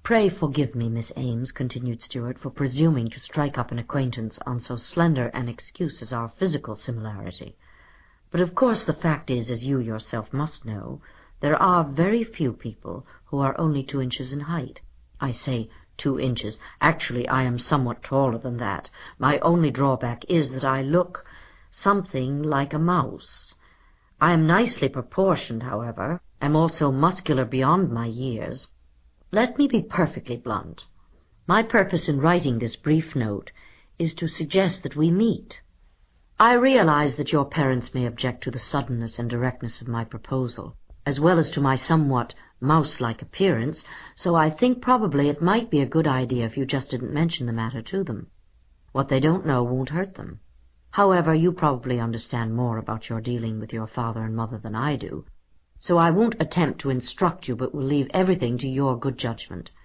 "Pray forgive me, Miss Ames," continued Stewart, "for presuming to strike up an acquaintance on so slender an excuse as our physical similarity. But of course the fact is, as you yourself must know, there are very few people who are only 2 inches in height. I say 2 inches. Actually, I am somewhat taller than that. My only drawback is that I look something like a mouse. I am nicely proportioned, however, am also muscular beyond my years. Let me be perfectly blunt. My purpose in writing this brief note is to suggest that we meet. I realize that your parents may object to the suddenness and directness of my proposal, as well as to my somewhat mouse-like appearance, so I think probably it might be a good idea if you just didn't mention the matter to them. What they don't know won't hurt them. However, you probably understand more about your dealing with your father and mother than I do, so I won't attempt to instruct you, but will leave everything to your good judgment.